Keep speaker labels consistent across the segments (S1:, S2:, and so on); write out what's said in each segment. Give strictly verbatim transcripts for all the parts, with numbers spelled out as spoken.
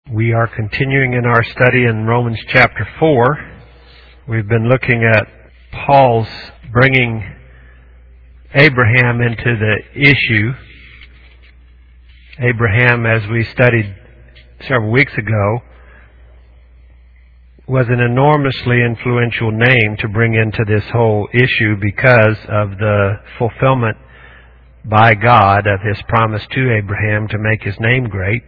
S1: We are continuing in our study in Romans chapter four. We've been looking at Paul's bringing Abraham into the issue. Abraham, as we studied several weeks ago, was an enormously influential name to bring into this whole issue because of the fulfillment by God of His promise to Abraham to make His name great.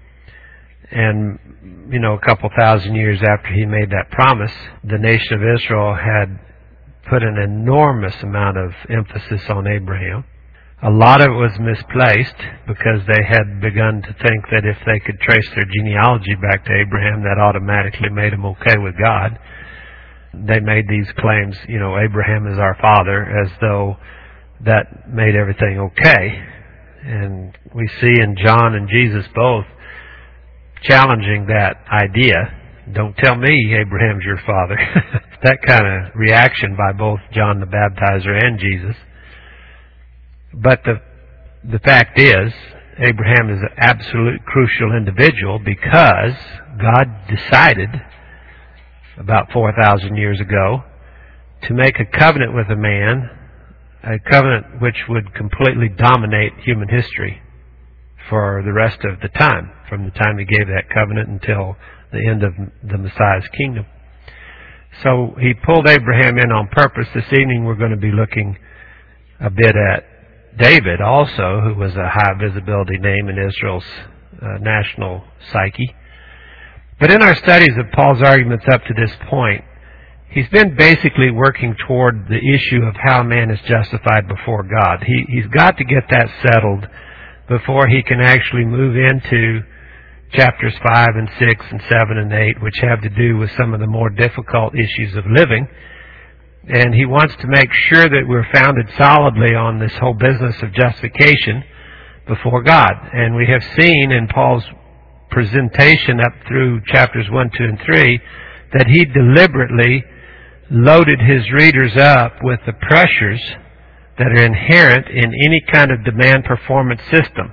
S1: And, you know, a couple thousand years after He made that promise, the nation of Israel had put an enormous amount of emphasis on Abraham. A lot of it was misplaced because they had begun to think that if they could trace their genealogy back to Abraham, that automatically made them okay with God. They made these claims, you know, Abraham is our father, as though that made everything okay. And we see in John and Jesus both challenging that idea. Don't tell me Abraham's your father. That kind of reaction by both John the Baptizer and Jesus. But the the fact is, Abraham is an absolute crucial individual because God decided about four thousand years ago to make a covenant with a man, a covenant which would completely dominate human history for the rest of the time, from the time He gave that covenant until the end of the Messiah's kingdom. So He pulled Abraham in on purpose. This evening we're going to be looking a bit at David also, who was a high visibility name in Israel's uh, national psyche. But in our studies of Paul's arguments up to this point, he's been basically working toward the issue of how man is justified before God. He, he's got to get that settled before he can actually move into chapters five and six and seven and eight, which have to do with some of the more difficult issues of living. And he wants to make sure that we're founded solidly on this whole business of justification before God. And we have seen in Paul's presentation up through chapters one, two, and three that he deliberately loaded his readers up with the pressures that are inherent in any kind of demand performance system.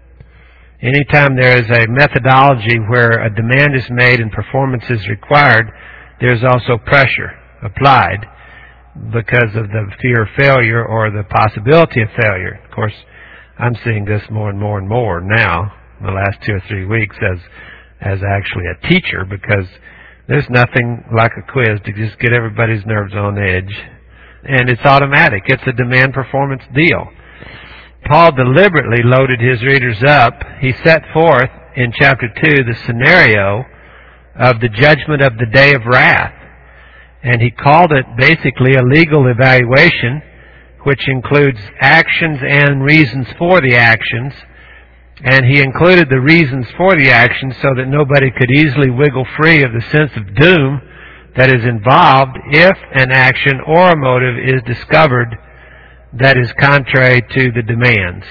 S1: Anytime there is a methodology where a demand is made and performance is required, there's also pressure applied because of the fear of failure or the possibility of failure. Of course, I'm seeing this more and more and more now in the last two or three weeks as as actually a teacher, because there's nothing like a quiz to just get everybody's nerves on edge. And it's automatic. It's a demand performance deal. Paul deliberately loaded his readers up. He set forth in chapter two the scenario of the judgment of the day of wrath. And he called it basically a legal evaluation, which includes actions and reasons for the actions. And he included the reasons for the actions so that nobody could easily wiggle free of the sense of doom that is involved if an action or a motive is discovered that is contrary to the demands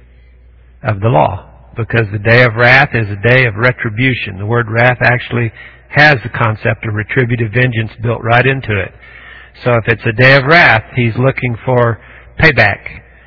S1: of the law. Because the day of wrath is a day of retribution. The word wrath actually has the concept of retributive vengeance built right into it. So if it's a day of wrath, he's looking for payback.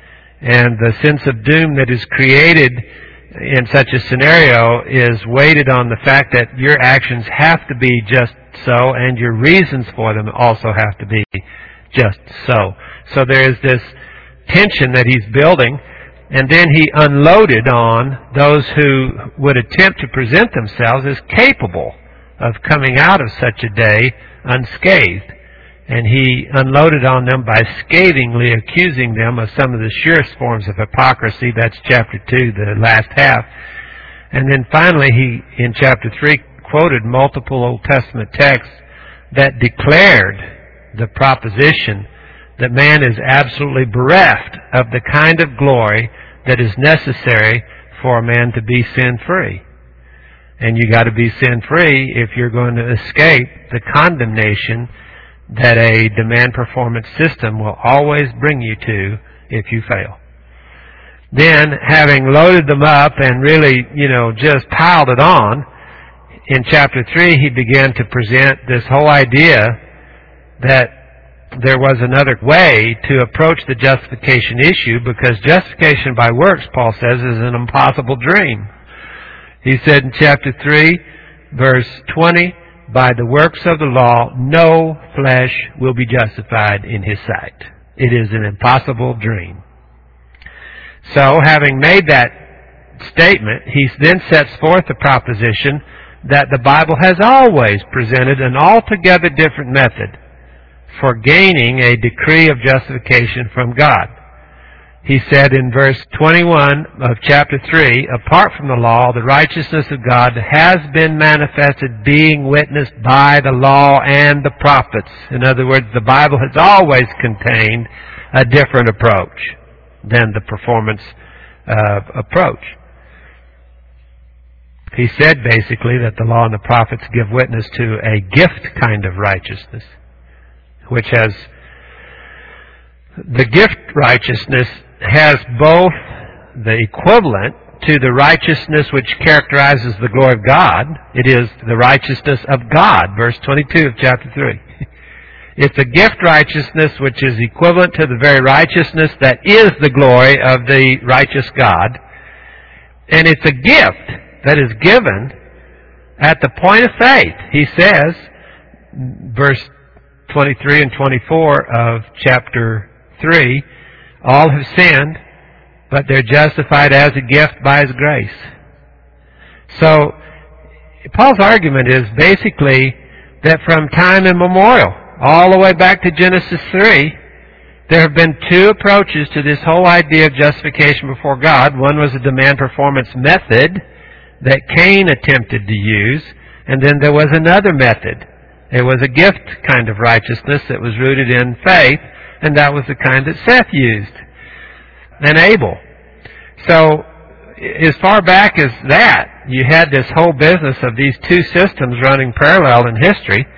S1: And the sense of doom that is created in such a scenario is weighted on the fact that your actions have to be just so, and your reasons for them also have to be just so. So there is this tension that he's building, and then he unloaded on those who would attempt to present themselves as capable of coming out of such a day unscathed. And he unloaded on them by scathingly accusing them of some of the surest forms of hypocrisy. That's chapter two, the last half. And then finally he, in chapter three, quoted multiple Old Testament texts that declared the proposition that man is absolutely bereft of the kind of glory that is necessary for a man to be sin-free. And you got to be sin-free if you're going to escape the condemnation that a demand performance system will always bring you to if you fail. Then, having loaded them up and really, you know, just piled it on, in chapter three he began to present this whole idea that there was another way to approach the justification issue, because justification by works, Paul says, is an impossible dream. He said in chapter three verse twenty, by the works of the law, no flesh will be justified in his sight. It is an impossible dream. So, having made that statement, he then sets forth the proposition that the Bible has always presented an altogether different method for gaining a decree of justification from God. He said in verse twenty-one of chapter three, apart from the law, the righteousness of God has been manifested, being witnessed by the law and the prophets. In other words, the Bible has always contained a different approach than the performance uh, approach. He said basically that the law and the prophets give witness to a gift kind of righteousness, which has the gift righteousness has both the equivalent to the righteousness which characterizes the glory of God. It is the righteousness of God, verse twenty-two of chapter three. It's a gift righteousness which is equivalent to the very righteousness that is the glory of the righteous God. And it's a gift that is given at the point of faith. He says, verse twenty-three and twenty-four of chapter three, all have sinned, but they're justified as a gift by His grace. So, Paul's argument is basically that from time immemorial, all the way back to Genesis three, there have been two approaches to this whole idea of justification before God. One was a demand performance method that Cain attempted to use, and then there was another method. It was a gift kind of righteousness that was rooted in faith, and that was the kind that Seth used, and Abel. So, as far back as that, you had this whole business of these two systems running parallel in history.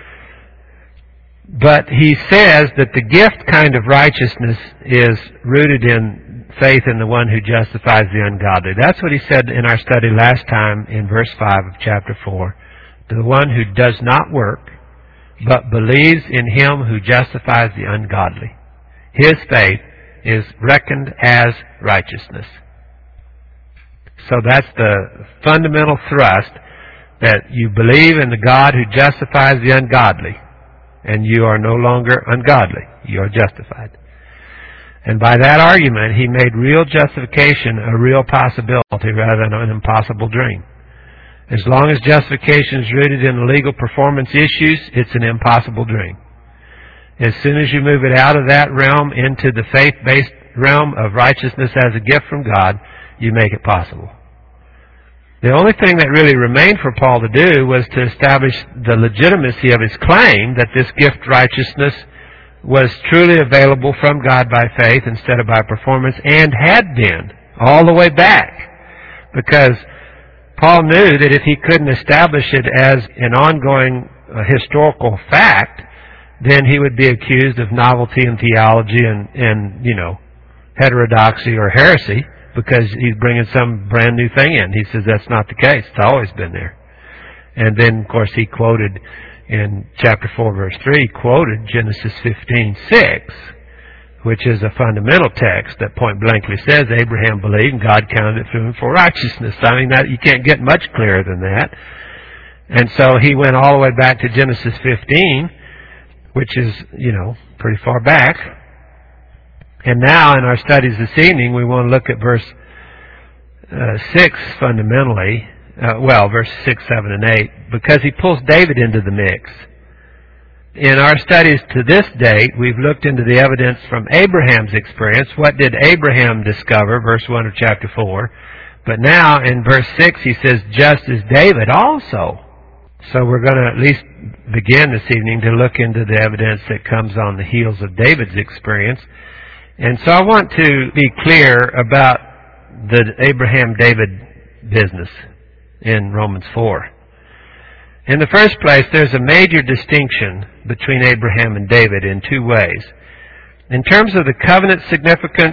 S1: But he says that the gift kind of righteousness is rooted in faith in the one who justifies the ungodly. That's what he said in our study last time in verse five of chapter four. The one who does not work, but believes in Him who justifies the ungodly. His faith is reckoned as righteousness. So that's the fundamental thrust, that you believe in the God who justifies the ungodly, and you are no longer ungodly. You are justified. And by that argument, he made real justification a real possibility rather than an impossible dream. As long as justification is rooted in legal performance issues, it's an impossible dream. As soon as you move it out of that realm into the faith-based realm of righteousness as a gift from God, you make it possible. The only thing that really remained for Paul to do was to establish the legitimacy of his claim that this gift righteousness was truly available from God by faith instead of by performance, and had been all the way back. Because Paul knew that if he couldn't establish it as an ongoing uh, historical fact, then he would be accused of novelty in theology and, and, you know, heterodoxy or heresy, because he's bringing some brand new thing in. He says that's not the case. It's always been there. And then, of course, he quoted in chapter four, verse three, quoted Genesis fifteen six, which is a fundamental text that point blankly says Abraham believed and God counted it to him for righteousness. I mean, that you can't get much clearer than that. And so he went all the way back to Genesis fifteen, which is, you know, pretty far back. And now in our studies this evening, we want to look at verse uh, six fundamentally. Uh, well, verse six, seven, and eight, because he pulls David into the mix. In our studies to this date, we've looked into the evidence from Abraham's experience. What did Abraham discover? Verse one of chapter four. But now in verse six, he says, just as David also. So we're going to at least begin this evening to look into the evidence that comes on the heels of David's experience. And so I want to be clear about the Abraham-David business in Romans four. In the first place, there's a major distinction between Abraham and David in two ways. In terms of the covenant significance,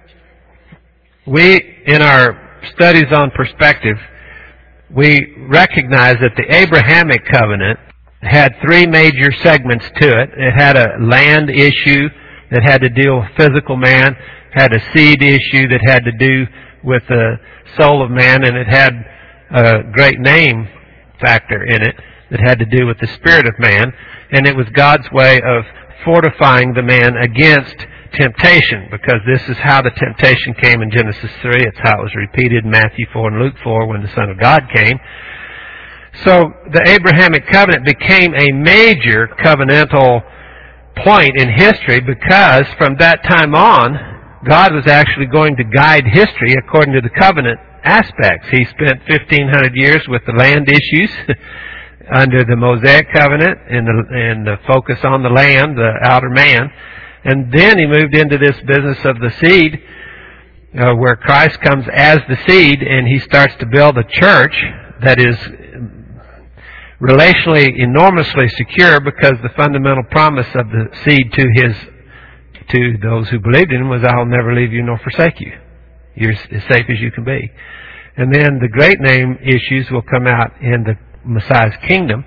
S1: we, in our studies on perspective, we recognize that the Abrahamic covenant had three major segments to it. It had a land issue that had to deal with physical man, had a seed issue that had to do with the soul of man, and it had a great name factor in it that had to do with the spirit of man, and it was God's way of fortifying the man against temptation, because this is how the temptation came in Genesis three. It's how it was repeated in Matthew four and Luke four when the Son of God came. So the Abrahamic covenant became a major covenantal point in history, because from that time on, God was actually going to guide history according to the covenant aspects. He spent fifteen hundred years with the land issues under the Mosaic covenant and the, and the focus on the land, the outer man. And then he moved into this business of the seed, uh, where Christ comes as the seed, and he starts to build a church that is relationally enormously secure, because the fundamental promise of the seed to his to those who believed in him was, "I will never leave you nor forsake you. You're as safe as you can be." And then the great name issues will come out in the Messiah's kingdom.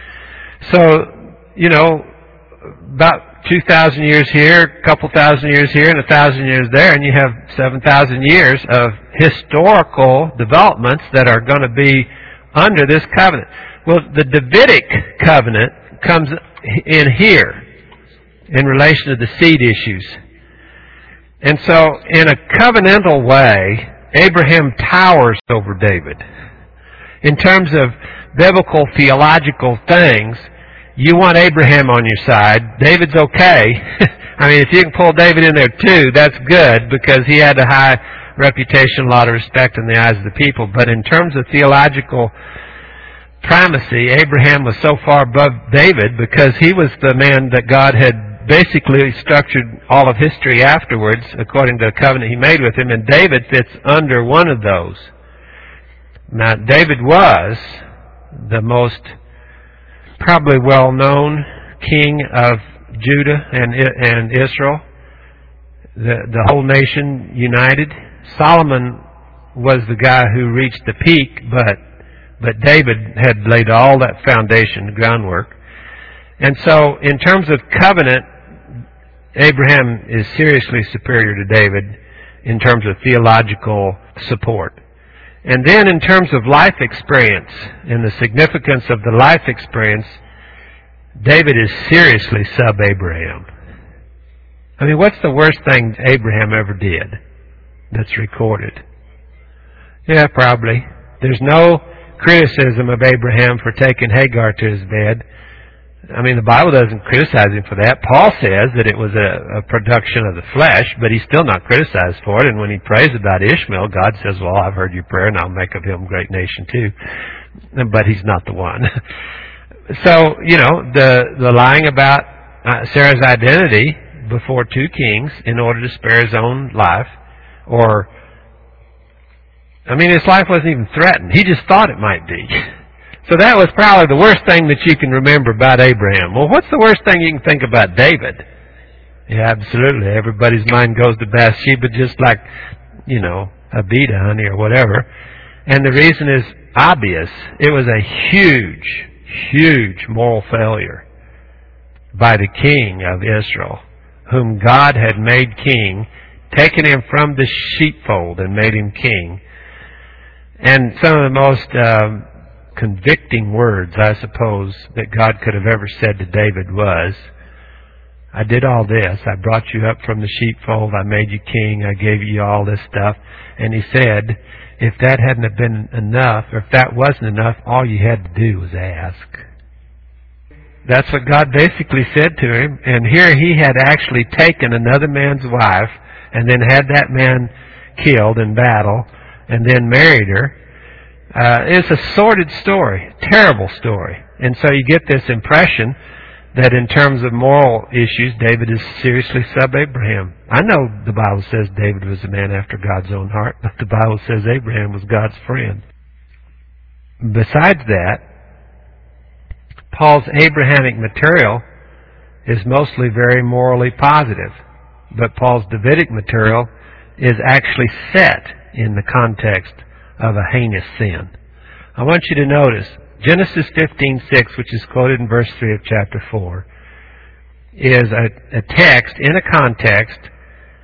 S1: So, you know, about two thousand years here, a couple thousand years here, and a thousand years there, and you have seven thousand years of historical developments that are going to be under this covenant. Well, the Davidic covenant comes in here in relation to the seed issues. And so, in a covenantal way, Abraham towers over David. In terms of biblical theological things, you want Abraham on your side. David's okay. I mean, if you can pull David in there too, that's good, because he had a high reputation, a lot of respect in the eyes of the people. But in terms of theological primacy, Abraham was so far above David, because he was the man that God had basically structured all of history afterwards according to the covenant he made with him, and David fits under one of those. Now, David was the most probably well-known king of Judah and and Israel, the, the whole nation united. Solomon was the guy who reached the peak, but but David had laid all that foundation, the groundwork. And so, in terms of covenant, Abraham is seriously superior to David in terms of theological support. And then in terms of life experience and the significance of the life experience, David is seriously sub-Abraham. I mean, what's the worst thing Abraham ever did that's recorded? Yeah, probably. There's no criticism of Abraham for taking Hagar to his bed. I mean, the Bible doesn't criticize him for that. Paul says that it was a, a production of the flesh, but he's still not criticized for it. And when he prays about Ishmael, God says, "Well, I've heard your prayer, and I'll make of him a great nation too." But he's not the one. So, you know, the the lying about uh, Sarah's identity before two kings in order to spare his own life, or, I mean, his life wasn't even threatened. He just thought it might be. So that was probably the worst thing that you can remember about Abraham. Well, what's the worst thing you can think about David? Yeah, absolutely. Everybody's mind goes to Bathsheba just like, you know, Abida, honey, or whatever. And the reason is obvious. It was a huge, huge moral failure by the king of Israel, whom God had made king, taken him from the sheepfold and made him king. And some of the most Um, convicting words, I suppose, that God could have ever said to David was, "I did all this. I brought you up from the sheepfold. I made you king. I gave you all this stuff." And he said, if that hadn't have been enough, or if that wasn't enough, all you had to do was ask. That's what God basically said to him. And here he had actually taken another man's wife and then had that man killed in battle and then married her. Uh, it's a sordid story, terrible story. And so you get this impression that in terms of moral issues, David is seriously sub-Abraham. I know the Bible says David was a man after God's own heart, but the Bible says Abraham was God's friend. Besides that, Paul's Abrahamic material is mostly very morally positive, but Paul's Davidic material is actually set in the context of a heinous sin. I want you to notice Genesis fifteen six, which is quoted in verse three of chapter four, is a, a text in a context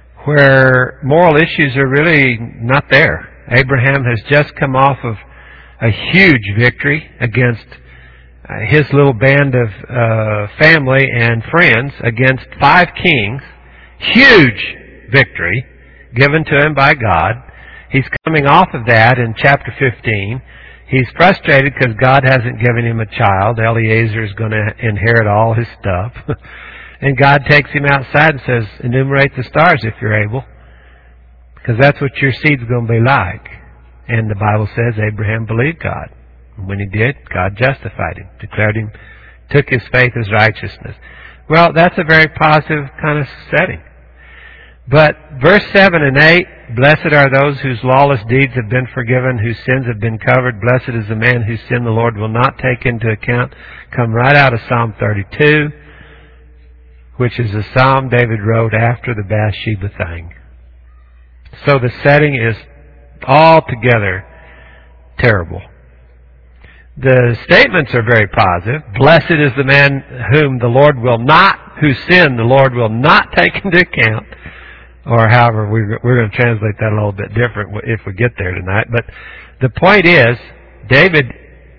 S1: where moral issues are really not there. Abraham has just come off of a huge victory against uh, his little band of uh, family and friends against five kings. Huge victory given to him by God. He's coming off of that in chapter fifteen. He's frustrated because God hasn't given him a child. Eliezer is going to inherit all his stuff. And God takes him outside and says, enumerate the stars if you're able, because that's what your seed's going to be like. And the Bible says Abraham believed God. And when he did, God justified him, declared him, took his faith as righteousness. Well, that's a very positive kind of setting. But verse seven and eight, blessed are those whose lawless deeds have been forgiven, whose sins have been covered. Blessed is the man whose sin the Lord will not take into account. Come right out of Psalm thirty-two, which is a psalm David wrote after the Bathsheba thing. So the setting is altogether terrible. The statements are very positive. Blessed is the man whom the Lord will not, whose sin the Lord will not take into account. Or however, we're, we're going to translate that a little bit different if we get there tonight. But the point is, David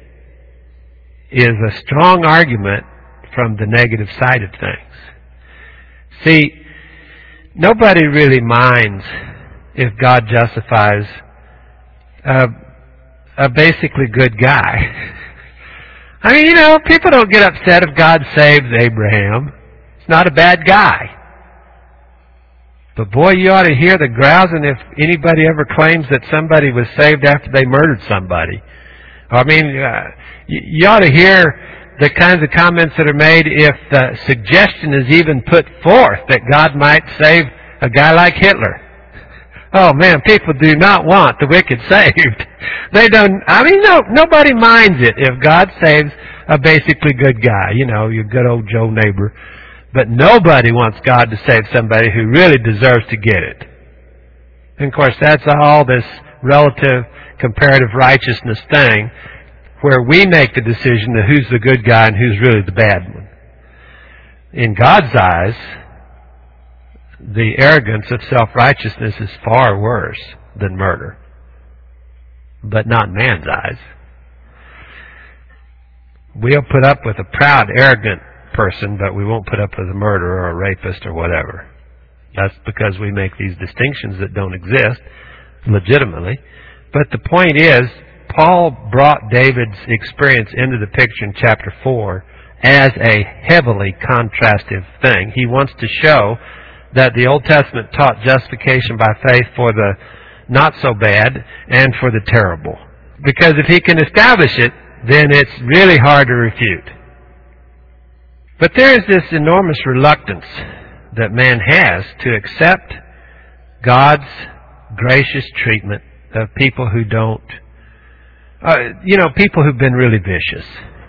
S1: is a strong argument from the negative side of things. See, nobody really minds if God justifies a, a basically good guy. I mean, you know, people don't get upset if God saves Abraham. It's not a bad guy. But boy, you ought to hear the grousing if anybody ever claims that somebody was saved after they murdered somebody. I mean, uh, you, you ought to hear the kinds of comments that are made if the suggestion is even put forth that God might save a guy like Hitler. Oh man, people do not want the wicked saved. They don't, I mean, no, nobody minds it if God saves a basically good guy, you know, your good old Joe neighbor. But nobody wants God to save somebody who really deserves to get it. And of course, that's all this relative comparative righteousness thing, where we make the decision of who's the good guy and who's really the bad one. In God's eyes, the arrogance of self-righteousness is far worse than murder. But not in man's eyes. We'll put up with a proud, arrogant person, but we won't put up with a murderer or a rapist or whatever. That's because we make these distinctions that don't exist legitimately. But the point is, Paul brought David's experience into the picture in chapter four as a heavily contrastive thing. He wants to show that the Old Testament taught justification by faith for the not so bad and for the terrible. Because if he can establish it, then it's really hard to refute. But there is this enormous reluctance that man has to accept God's gracious treatment of people who don't, uh, you know, people who've been really vicious.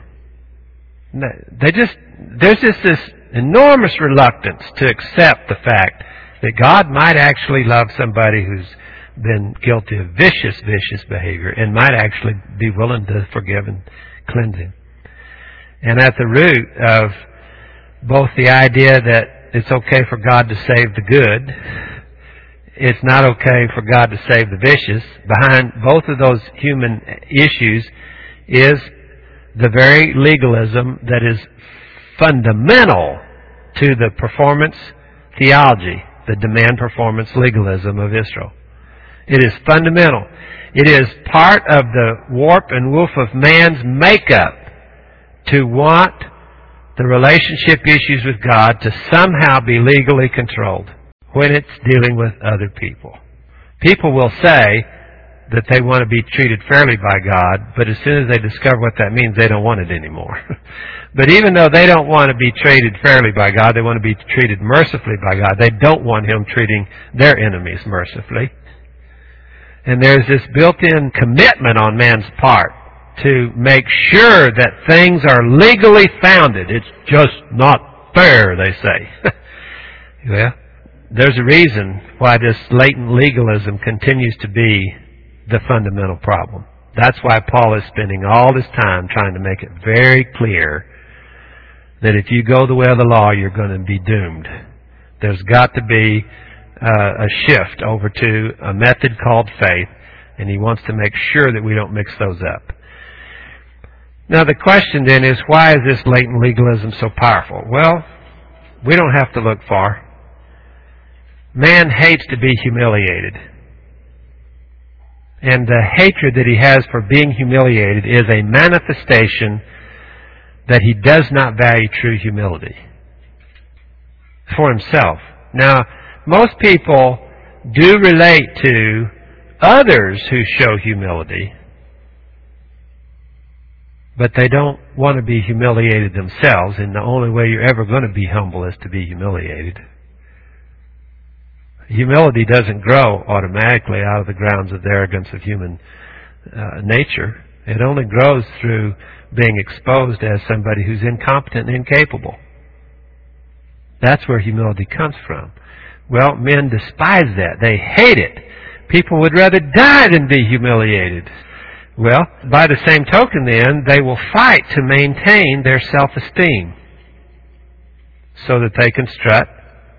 S1: They just, there's just this enormous reluctance to accept the fact that God might actually love somebody who's been guilty of vicious, vicious behavior and might actually be willing to forgive and cleanse him. And at the root of both the idea that it's okay for God to save the good, it's not okay for God to save the vicious, behind both of those human issues is the very legalism that is fundamental to the performance theology, the demand performance legalism of Israel. It is fundamental. It is part of the warp and woof of man's makeup to want the relationship issues with God to somehow be legally controlled when it's dealing with other people. People will say that they want to be treated fairly by God, but as soon as they discover what that means, they don't want it anymore. But even though they don't want to be treated fairly by God, they want to be treated mercifully by God. They don't want Him treating their enemies mercifully. And there's this built-in commitment on man's part to make sure that things are legally founded. It's just not fair, they say. Well, there's a reason why this latent legalism continues to be the fundamental problem. That's why Paul is spending all this time trying to make it very clear that if you go the way of the law, you're going to be doomed. There's got to be uh, a shift over to a method called faith, and he wants to make sure that we don't mix those up. Now the question then is, why is this latent legalism so powerful? Well, we don't have to look far. Man hates to be humiliated. And the hatred that he has for being humiliated is a manifestation that he does not value true humility for himself. Now, most people do relate to others who show humility, but they don't want to be humiliated themselves, and the only way you're ever going to be humble is to be humiliated. Humility doesn't grow automatically out of the grounds of the arrogance of human uh, nature. It only grows through being exposed as somebody who's incompetent and incapable. That's where humility comes from. Well, men despise that. They hate it. People would rather die than be humiliated. Well, by the same token then, they will fight to maintain their self-esteem so that they can strut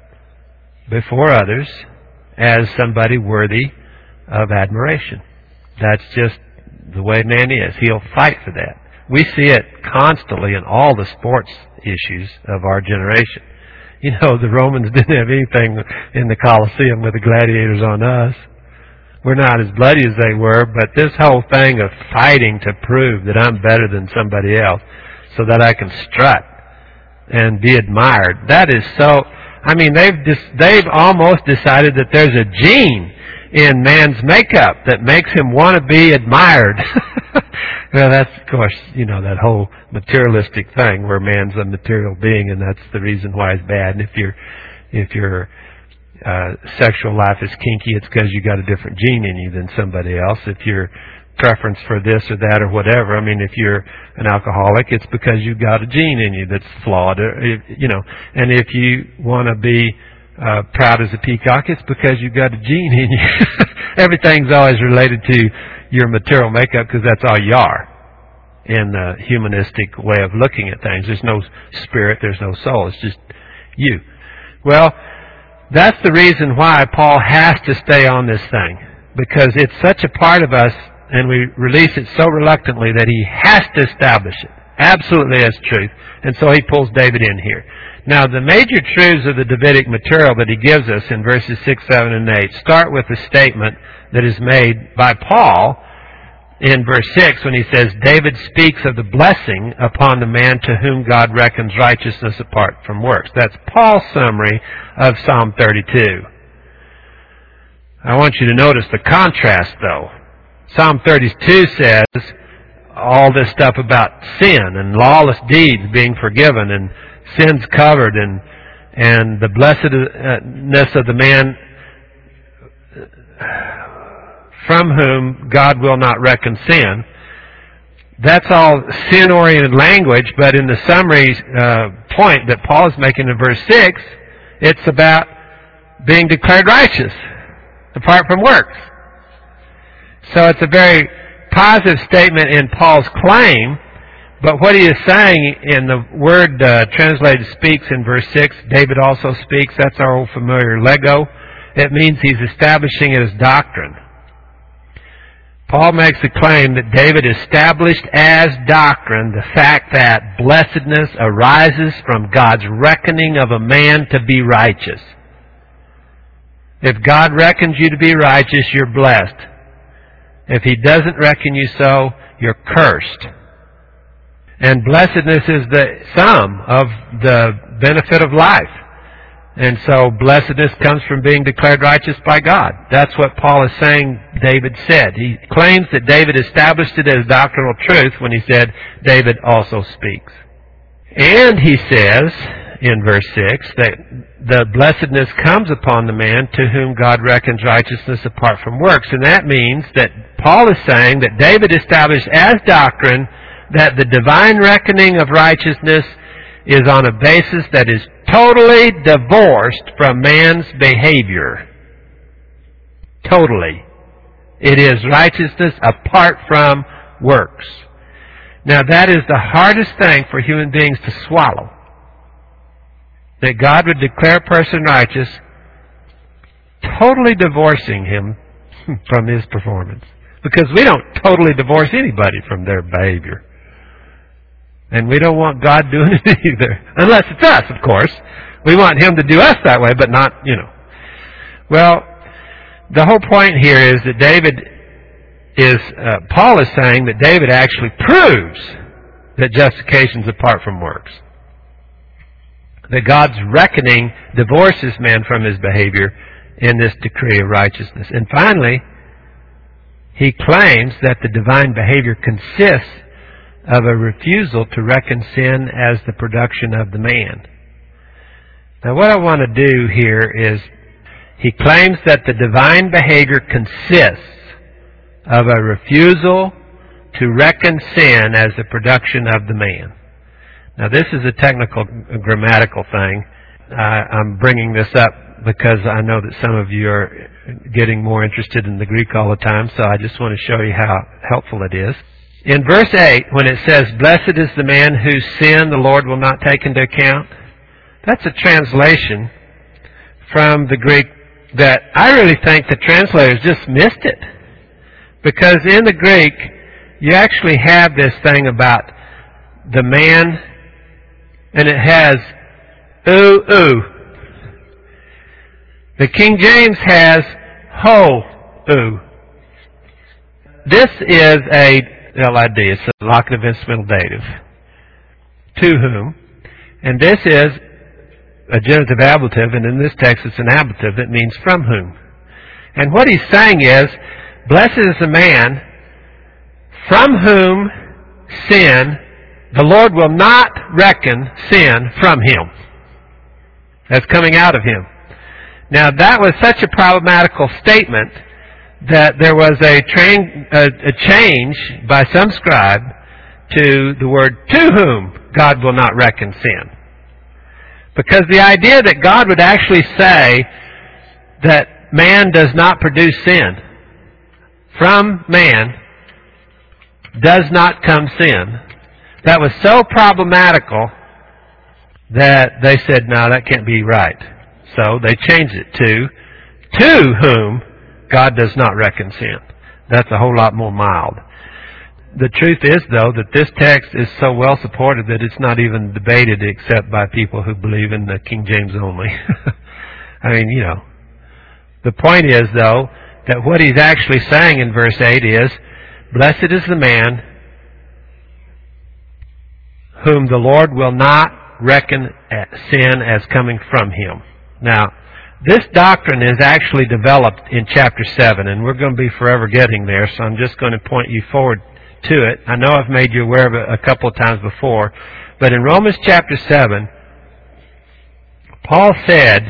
S1: before others as somebody worthy of admiration. That's just the way man is. He'll fight for that. We see it constantly in all the sports issues of our generation. You know, the Romans didn't have anything in the Colosseum with the gladiators on us. We're not as bloody as they were, but this whole thing of fighting to prove that I'm better than somebody else so that I can strut and be admired, that is so... I mean, they've dis- they've almost decided that there's a gene in man's makeup that makes him want to be admired. Well, that's, of course, you know, that whole materialistic thing where man's a material being, and that's the reason why it's bad. And if your if your uh, sexual life is kinky, it's because you got a different gene in you than somebody else. If your preference for this or that or whatever, I mean, if you're an alcoholic, it's because you've got a gene in you that's flawed, or, you know. And if you want to be uh, proud as a peacock, it's because you've got a gene in you. Everything's always related to your material makeup because that's all you are in the humanistic way of looking at things. There's no spirit, there's no soul, it's just you. Well, that's the reason why Paul has to stay on this thing, because it's such a part of us and we release it so reluctantly that he has to establish it absolutely as truth. And so he pulls David in here. Now, the major truths of the Davidic material that he gives us in verses six, seven, and eight start with a statement that is made by Paul in verse six when he says, David speaks of the blessing upon the man to whom God reckons righteousness apart from works. That's Paul's summary of Psalm thirty-two. I want you to notice the contrast, though. Psalm thirty-two says all this stuff about sin and lawless deeds being forgiven and sins covered and and the blessedness of the man from whom God will not reckon sin. That's all sin-oriented language, but in the summary uh, point that Paul is making in verse six, it's about being declared righteous apart from works. So it's a very positive statement in Paul's claim, but what he is saying in the word uh, translated speaks in verse six, David also speaks, that's our old familiar lego. It means he's establishing it as doctrine. Paul makes the claim that David established as doctrine the fact that blessedness arises from God's reckoning of a man to be righteous. If God reckons you to be righteous, you're blessed. If He doesn't reckon you so, you're cursed. And blessedness is the sum of the benefit of life. And so blessedness comes from being declared righteous by God. That's what Paul is saying David said. He claims that David established it as doctrinal truth when he said, David also speaks. And he says, in verse six, that the blessedness comes upon the man to whom God reckons righteousness apart from works. And that means that Paul is saying that David established as doctrine that the divine reckoning of righteousness is on a basis that is totally divorced from man's behavior. Totally. It is righteousness apart from works. Now that is the hardest thing for human beings to swallow. That God would declare a person righteous, totally divorcing him from his performance. Because we don't totally divorce anybody from their behavior. And we don't want God doing it either. Unless it's us, of course. We want Him to do us that way, but not, you know. Well, the whole point here is that David is, uh, Paul is saying that David actually proves that justification is apart from works. That God's reckoning divorces man from his behavior in this decree of righteousness. And finally, he claims that the divine behavior consists of a refusal to reckon sin as the production of the man. Now what I want to do here is, he claims that the divine behavior consists of a refusal to reckon sin as the production of the man. Now this is a technical grammatical thing. I, I'm bringing this up because I know that some of you are getting more interested in the Greek all the time, so I just want to show you how helpful it is. In verse eight, when it says, "Blessed is the man whose sin the Lord will not take into account," that's a translation from the Greek that I really think the translators just missed it. Because in the Greek, you actually have this thing about the man, and it has ooh, ooh. The King James has ho, ooh. This is a L I D, it's a locative instrumental dative. To whom. And this is a genitive ablative, and in this text it's an ablative that means from whom. And what he's saying is, blessed is the man from whom sin, the Lord will not reckon sin from him. That's coming out of him. Now that was such a problematical statement that there was a, train, a, a change by some scribe to the word to whom God will not reckon sin. Because the idea that God would actually say that man does not produce sin, from man does not come sin, that was so problematical that they said, no, that can't be right. So they changed it to, to whom God does not reckon sin. That's a whole lot more mild. The truth is, though, that this text is so well supported that it's not even debated except by people who believe in the King James only. I mean, you know. The point is, though, that what he's actually saying in verse eight is, blessed is the man whom the Lord will not reckon sin as coming from him. Now, this doctrine is actually developed in chapter seven, and we're going to be forever getting there, so I'm just going to point you forward to it. I know I've made you aware of it a couple of times before, but in Romans chapter seven, Paul said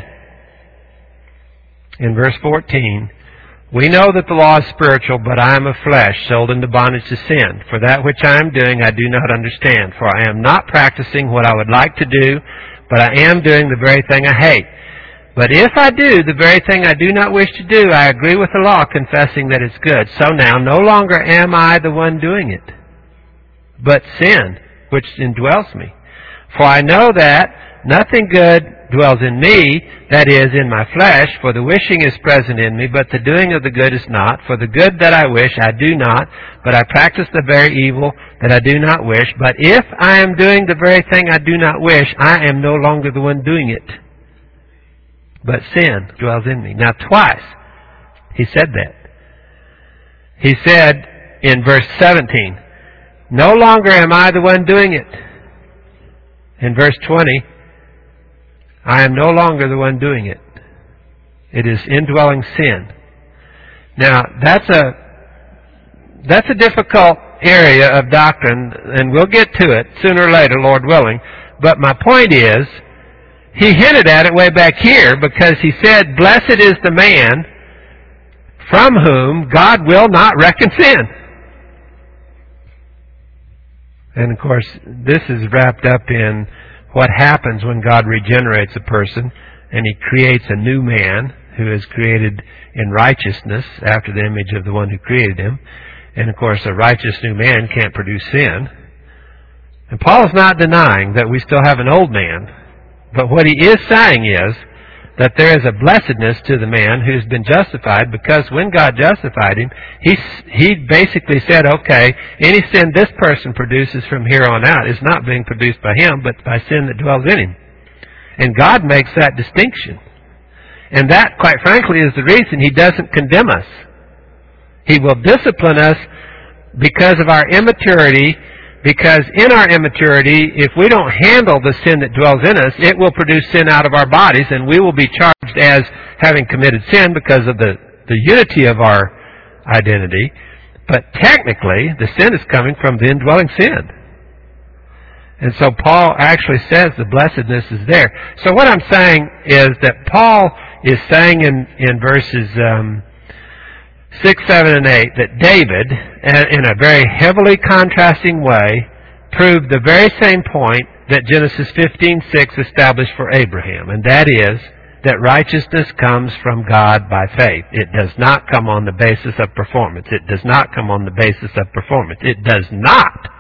S1: in verse fourteen, "We know that the law is spiritual, but I am of flesh, sold into bondage to sin. For that which I am doing I do not understand. For I am not practicing what I would like to do, but I am doing the very thing I hate. But if I do the very thing I do not wish to do, I agree with the law, confessing that it's good. So now no longer am I the one doing it, but sin, which indwells me. For I know that nothing good dwells in me, that is, in my flesh, for the wishing is present in me, but the doing of the good is not. For the good that I wish I do not, but I practice the very evil that I do not wish. But if I am doing the very thing I do not wish, I am no longer the one doing it, but sin dwells in me." Now twice he said that. He said in verse seventeen, "No longer am I the one doing it." In verse twenty, "I am no longer the one doing it. It is indwelling sin." Now that's a that's a difficult area of doctrine, and we'll get to it sooner or later, Lord willing. But my point is, he hinted at it way back here because he said, "Blessed is the man from whom God will not reckon sin." And of course, this is wrapped up in what happens when God regenerates a person and He creates a new man who is created in righteousness after the image of the one who created him. And of course, a righteous new man can't produce sin. And Paul is not denying that we still have an old man. But what he is saying is that there is a blessedness to the man who's been justified, because when God justified him, he, he basically said, okay, any sin this person produces from here on out is not being produced by him, but by sin that dwells in him. And God makes that distinction. And that, quite frankly, is the reason He doesn't condemn us. He will discipline us because of our immaturity, because in our immaturity, if we don't handle the sin that dwells in us, it will produce sin out of our bodies, and we will be charged as having committed sin because of the, the unity of our identity. But technically, the sin is coming from the indwelling sin. And so Paul actually says the blessedness is there. So what I'm saying is that Paul is saying in, in verses um, six, seven, and eight that David, in a very heavily contrasting way, proved the very same point that Genesis fifteen six established for Abraham, and that is that righteousness comes from God by faith. It does not come on the basis of performance. It does not come on the basis of performance. It does not.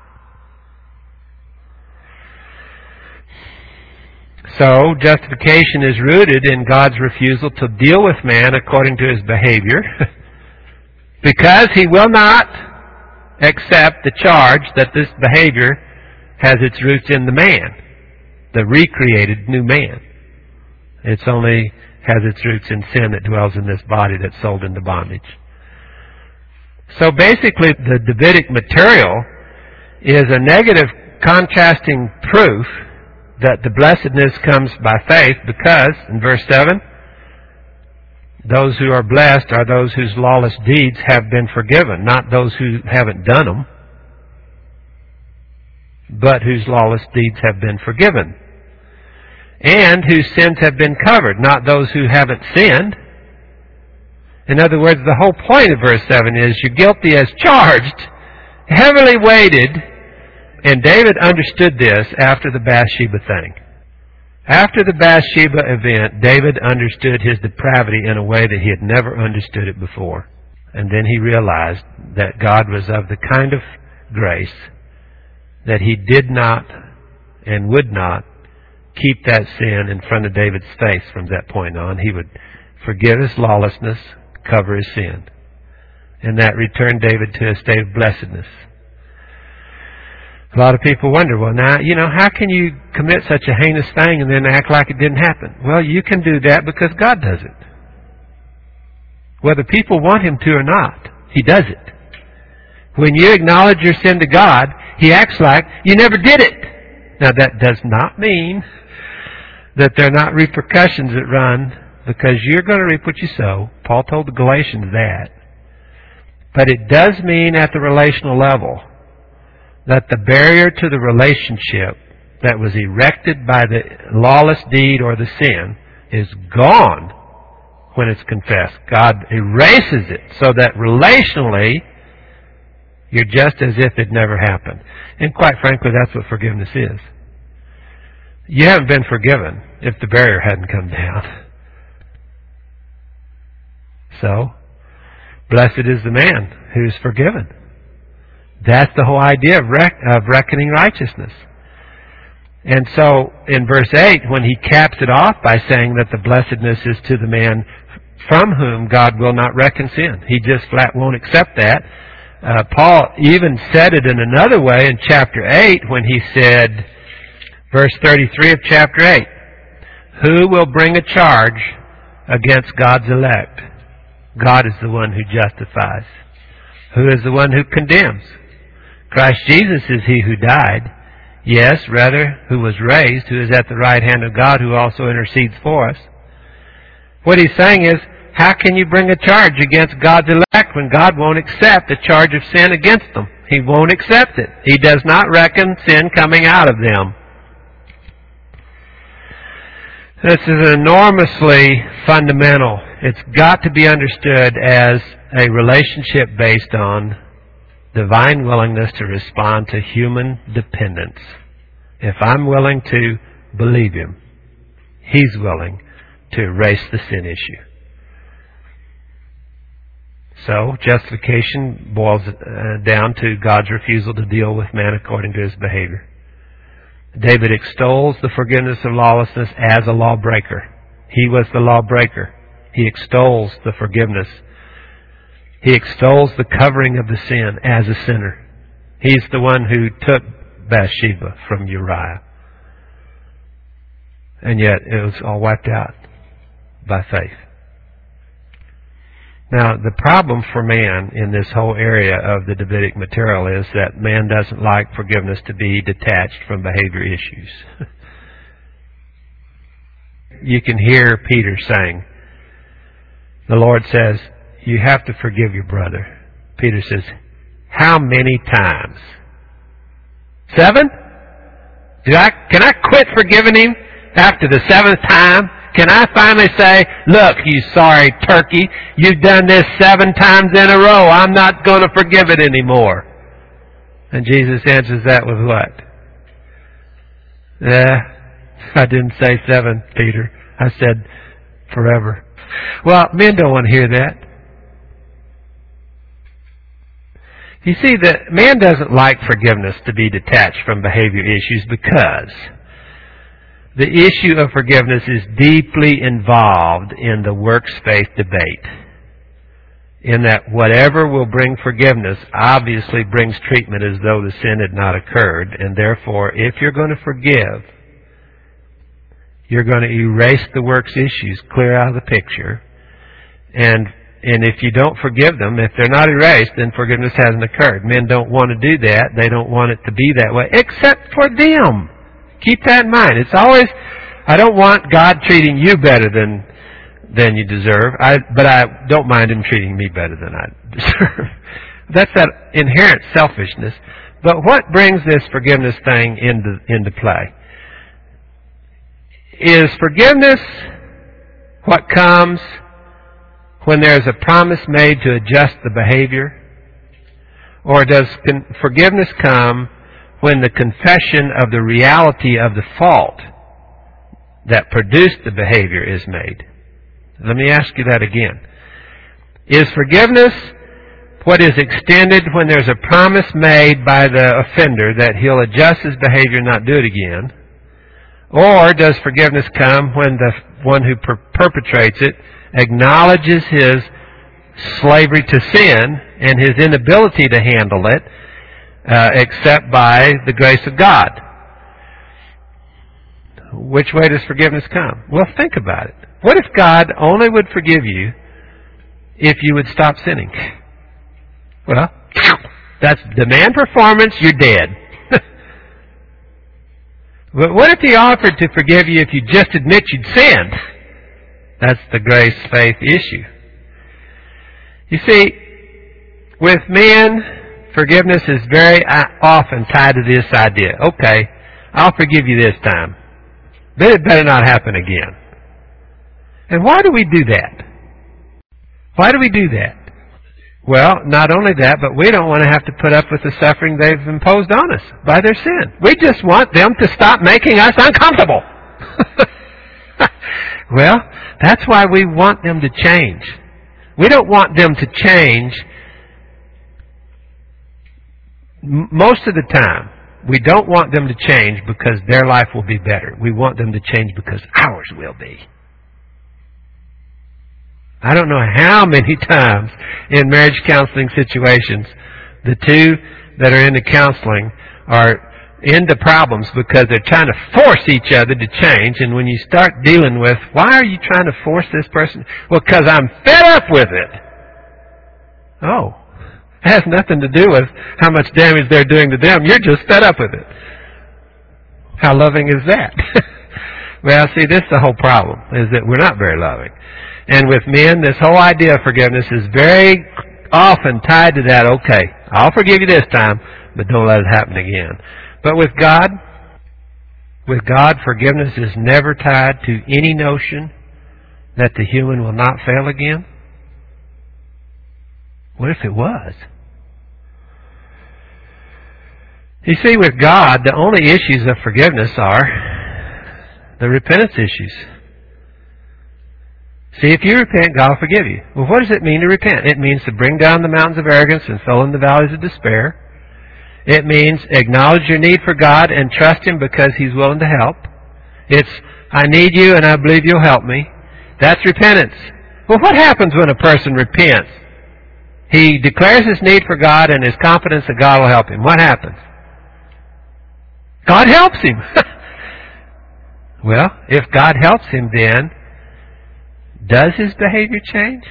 S1: So, justification is rooted in God's refusal to deal with man according to his behavior, because He will not accept the charge that this behavior has its roots in the man, the recreated new man. It's only has its roots in sin that dwells in this body that's sold into bondage. So basically, the Davidic material is a negative contrasting proof that the blessedness comes by faith, because, in verse seven, those who are blessed are those whose lawless deeds have been forgiven, not those who haven't done them, but whose lawless deeds have been forgiven, and whose sins have been covered, not those who haven't sinned. In other words, the whole point of verse seven is you're guilty as charged, heavily weighted. And David understood this after the Bathsheba thing. After the Bathsheba event, David understood his depravity in a way that he had never understood it before. And then he realized that God was of the kind of grace that He did not and would not keep that sin in front of David's face from that point on. He would forgive his lawlessness, cover his sin. And that returned David to a state of blessedness. A lot of people wonder, well, now, you know, how can you commit such a heinous thing and then act like it didn't happen? Well, you can do that because God does it. Whether people want Him to or not, He does it. When you acknowledge your sin to God, He acts like you never did it. Now, that does not mean that there are not repercussions that run, because you're going to reap what you sow. Paul told the Galatians that. But it does mean at the relational level that the barrier to the relationship that was erected by the lawless deed or the sin is gone when it's confessed. God erases it so that relationally you're just as if it never happened. And quite frankly, that's what forgiveness is. You haven't been forgiven if the barrier hadn't come down. So, blessed is the man who's forgiven. That's the whole idea of, rec- of reckoning righteousness. And so, in verse eight, when he caps it off by saying that the blessedness is to the man from whom God will not reckon sin, he just flat won't accept that. Uh, Paul even said it in another way in chapter eight when he said, verse thirty-three of chapter eight, who will bring a charge against God's elect? God is the one who justifies. Who is the one who condemns? Christ Jesus is He who died. Yes, rather, who was raised, who is at the right hand of God, who also intercedes for us. What he's saying is, how can you bring a charge against God's elect when God won't accept a charge of sin against them? He won't accept it. He does not reckon sin coming out of them. This is enormously fundamental. It's got to be understood as a relationship based on divine willingness to respond to human dependence. If I'm willing to believe Him, He's willing to erase the sin issue. So, justification boils uh, down to God's refusal to deal with man according to his behavior. David extols the forgiveness of lawlessness as a lawbreaker. He was the lawbreaker. He extols the forgiveness. He extols the covering of the sin as a sinner. He's the one who took Bathsheba from Uriah. And yet it was all wiped out by faith. Now, the problem for man in this whole area of the Davidic material is that man doesn't like forgiveness to be detached from behavior issues. You can hear Peter saying, the Lord says, you have to forgive your brother. Peter says, how many times? Seven? Do I, can I quit forgiving him after the seventh time? Can I finally say, look, you sorry turkey, you've done this seven times in a row. I'm not going to forgive it anymore. And Jesus answers that with what? Yeah, I didn't say seven, Peter. I said forever. Well, men don't want to hear that. You see, that man doesn't like forgiveness to be detached from behavior issues because the issue of forgiveness is deeply involved in the works-faith debate. In that whatever will bring forgiveness obviously brings treatment as though the sin had not occurred. And therefore, if you're going to forgive, you're going to erase the works issues clear out of the picture. And and if you don't forgive them, if they're not erased, then forgiveness hasn't occurred. Men don't want to do that. They don't want it to be that way, except for them. Keep that in mind. It's always, I don't want God treating you better than than you deserve, I, but I don't mind Him treating me better than I deserve. That's that inherent selfishness. But what brings this forgiveness thing into into play? Is forgiveness what comes when there's a promise made to adjust the behavior? Or does con- forgiveness come when the confession of the reality of the fault that produced the behavior is made? Let me ask you that again. Is forgiveness what is extended when there's a promise made by the offender that he'll adjust his behavior and not do it again? Or does forgiveness come when the one who per- perpetrates it acknowledges his slavery to sin and his inability to handle it, uh, except by the grace of God? Which way does forgiveness come? Well, think about it. What if God only would forgive you if you would stop sinning? Well, that's demand performance, you're dead. But what if He offered to forgive you if you just admit you'd sinned? That's the grace-faith issue. You see, with men, forgiveness is very often tied to this idea. Okay, I'll forgive you this time, but it better not happen again. And why do we do that? Why do we do that? Well, not only that, but we don't want to have to put up with the suffering they've imposed on us by their sin. We just want them to stop making us uncomfortable. Well, that's why we want them to change. We don't want them to change. M- most of the time, we don't want them to change because their life will be better. We want them to change because ours will be. I don't know how many times in marriage counseling situations the two that are into counseling are into problems because they're trying to force each other to change. And when you start dealing with, why are you trying to force this person? Well, because I'm fed up with it. Oh, it has nothing to do with how much damage they're doing to them. You're just fed up with it. How loving is that? Well, see, this is the whole problem, is that we're not very loving. And with men, this whole idea of forgiveness is very often tied to that. Okay, I'll forgive you this time, but don't let it happen again. But with God, with God, forgiveness is never tied to any notion that the human will not fail again. What if it was? You see, with God, the only issues of forgiveness are the repentance issues. See, if you repent, God will forgive you. Well, what does it mean to repent? It means to bring down the mountains of arrogance and fill in the valleys of despair. It means acknowledge your need for God and trust Him because He's willing to help. It's, I need you and I believe you'll help me. That's repentance. Well, what happens when a person repents? He declares his need for God and his confidence that God will help him. What happens? God helps him. Well, if God helps him, then does his behavior change?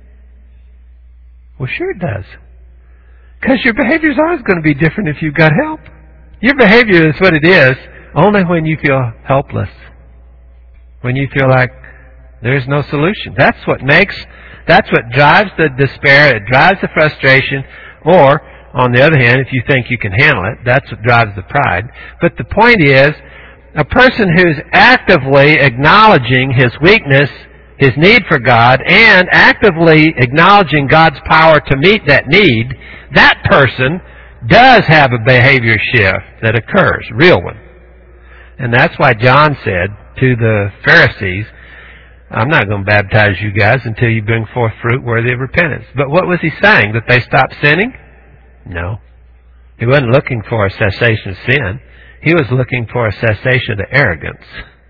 S1: Well, sure it does. Because your behavior is always going to be different if you've got help. Your behavior is what it is only when you feel helpless. When you feel like there's no solution. That's what makes, that's what drives the despair, it drives the frustration, or, on the other hand, if you think you can handle it, that's what drives the pride. But the point is, a person who's actively acknowledging his weakness, his need for God, and actively acknowledging God's power to meet that need, that person does have a behavior shift that occurs, real one. And that's why John said to the Pharisees, I'm not going to baptize you guys until you bring forth fruit worthy of repentance. But what was he saying? That they stop sinning? No. He wasn't looking for a cessation of sin. He was looking for a cessation of arrogance.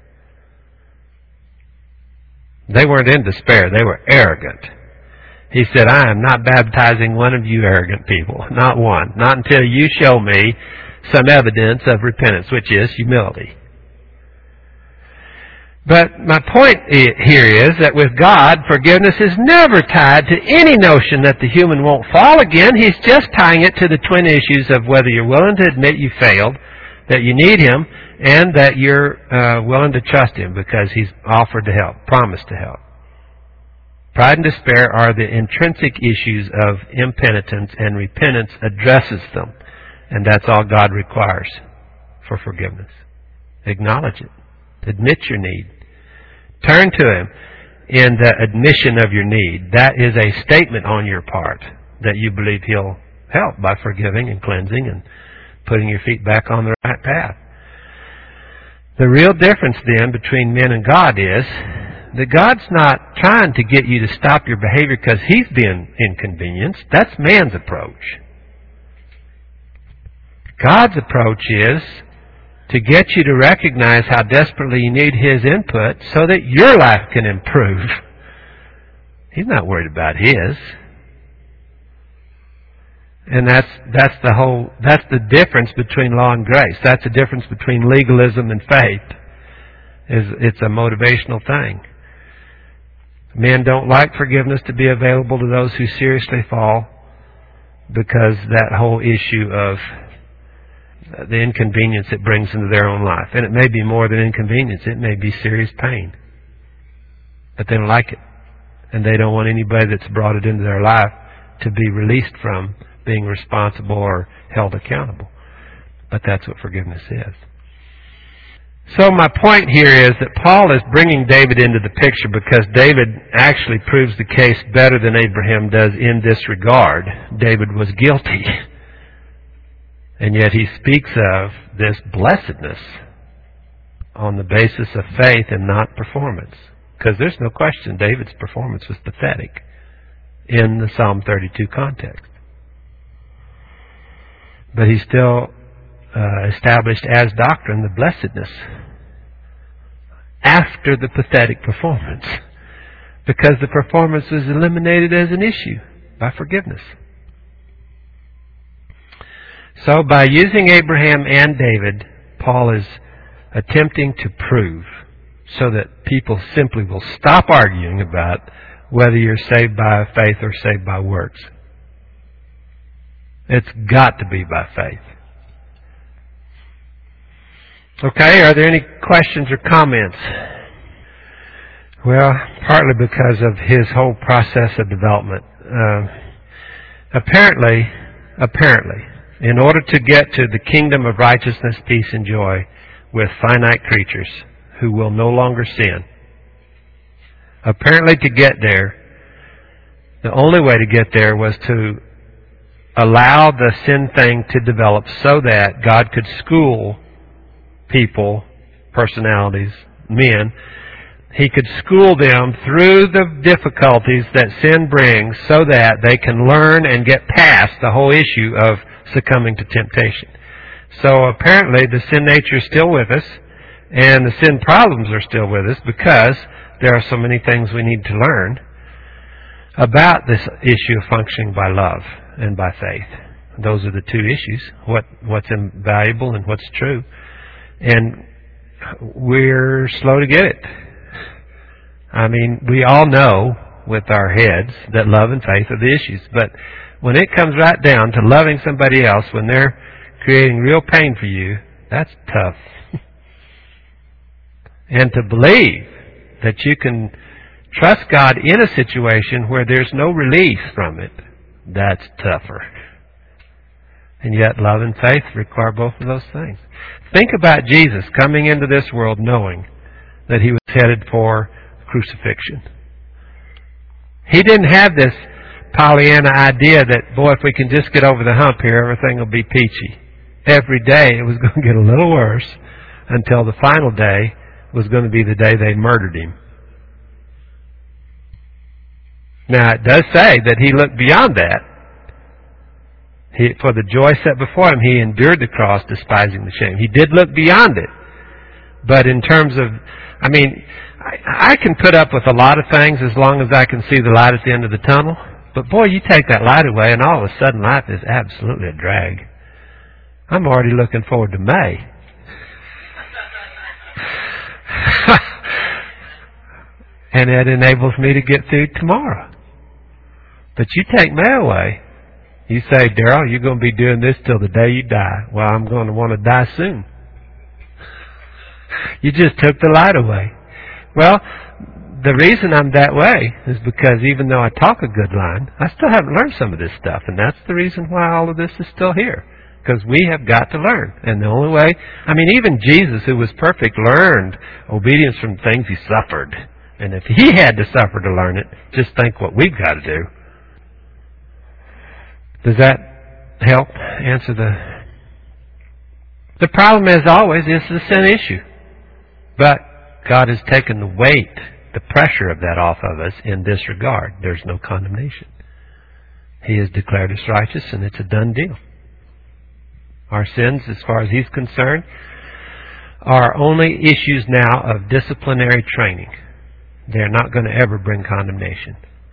S1: They weren't in despair. They were arrogant. He said, I am not baptizing one of you arrogant people. Not one. Not until you show me some evidence of repentance, which is humility. But my point here is that with God, forgiveness is never tied to any notion that the human won't fall again. He's just tying it to the twin issues of whether you're willing to admit you failed, that you need Him, and that you're uh, willing to trust Him because He's offered to help, promised to help. Pride and despair are the intrinsic issues of impenitence, and repentance addresses them. And that's all God requires for forgiveness. Acknowledge it. Admit your need. Turn to Him in the admission of your need. That is a statement on your part that you believe He'll help by forgiving and cleansing and putting your feet back on the right path. The real difference then between men and God is that God's not trying to get you to stop your behavior because He's being inconvenienced. That's man's approach. God's approach is to get you to recognize how desperately you need His input so that your life can improve. He's not worried about His. And that's that's the whole that's the difference between law and grace. That's the difference between legalism and faith. Is it's a motivational thing. Men don't like forgiveness to be available to those who seriously fall because that whole issue of the inconvenience it brings into their own life. And it may be more than inconvenience. It may be serious pain. But they don't like it. And they don't want anybody that's brought it into their life to be released from being responsible or held accountable. But that's what forgiveness is. So my point here is that Paul is bringing David into the picture because David actually proves the case better than Abraham does in this regard. David was guilty. And yet he speaks of this blessedness on the basis of faith and not performance. Because there's no question David's performance was pathetic in the Psalm thirty-two context. But he still uh, established as doctrine the blessedness after the pathetic performance. Because the performance was eliminated as an issue by forgiveness. So by using Abraham and David, Paul is attempting to prove so that people simply will stop arguing about whether you're saved by faith or saved by works. It's got to be by faith. Okay, are there any questions or comments? Well, partly because of his whole process of development. Uh, apparently, apparently, in order to get to the kingdom of righteousness, peace, and joy with finite creatures who will no longer sin, apparently to get there, the only way to get there was to allow the sin thing to develop so that God could school people, personalities, men. He could school them through the difficulties that sin brings so that they can learn and get past the whole issue of succumbing to temptation. So apparently the sin nature is still with us and the sin problems are still with us because there are so many things we need to learn about this issue of functioning by love and by faith. Those are the two issues, what what's invaluable and what's true. And we're slow to get it. I mean, we all know with our heads that love and faith are the issues. But when it comes right down to loving somebody else when they're creating real pain for you, that's tough. And to believe that you can trust God in a situation where there's no release from it, that's tougher. And yet love and faith require both of those things. Think about Jesus coming into this world knowing that He was headed for crucifixion. He didn't have this Pollyanna idea that, boy, if we can just get over the hump here, everything will be peachy. Every day it was going to get a little worse until the final day was going to be the day they murdered Him. Now, it does say that He looked beyond that. He, for the joy set before Him, He endured the cross, despising the shame. He did look beyond it. But in terms of, I mean, I, I can put up with a lot of things as long as I can see the light at the end of the tunnel. But boy, you take that light away and all of a sudden life is absolutely a drag. I'm already looking forward to May. And it enables me to get through tomorrow. But you take May away. You say, Daryl, you're going to be doing this till the day you die. Well, I'm going to want to die soon. You just took the light away. Well, the reason I'm that way is because even though I talk a good line, I still haven't learned some of this stuff. And that's the reason why all of this is still here. Because we have got to learn. And the only way, I mean, even Jesus, who was perfect, learned obedience from things He suffered. And if He had to suffer to learn it, just think what we've got to do. Does that help answer the... The problem, as always, is the sin issue. But God has taken the weight, the pressure of that off of us in this regard. There's no condemnation. He has declared us righteous, and it's a done deal. Our sins, as far as He's concerned, are only issues now of disciplinary training. They're not going to ever bring condemnation.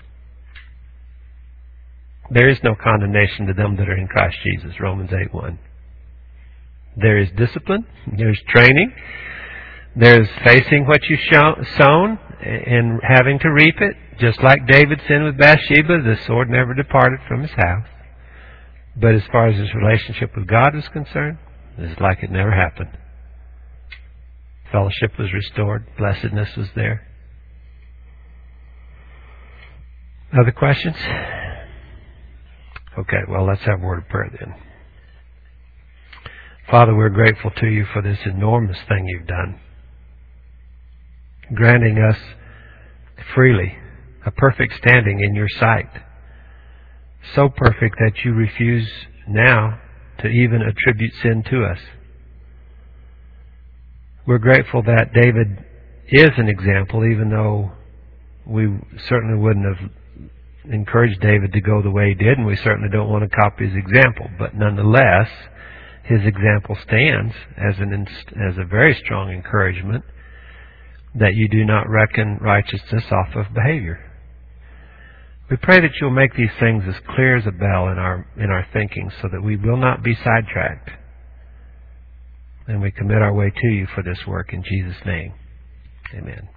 S1: There is no condemnation to them that are in Christ Jesus, Romans eight one. There is discipline, there's training, there's facing what you've sown and having to reap it. Just like David sinned with Bathsheba, the sword never departed from his house. But as far as his relationship with God was concerned, it's like it never happened. Fellowship was restored, blessedness was there. Other questions? Okay, well, let's have a word of prayer then. Father, we're grateful to You for this enormous thing You've done, granting us freely a perfect standing in Your sight, so perfect that You refuse now to even attribute sin to us. We're grateful that David is an example, even though we certainly wouldn't have encouraged David to go the way he did, and we certainly don't want to copy his example. But nonetheless, his example stands as an as a very strong encouragement that you do not reckon righteousness off of behavior. We pray that You'll make these things as clear as a bell in our in our thinking, so that we will not be sidetracked. And we commit our way to You for this work in Jesus' name. Amen.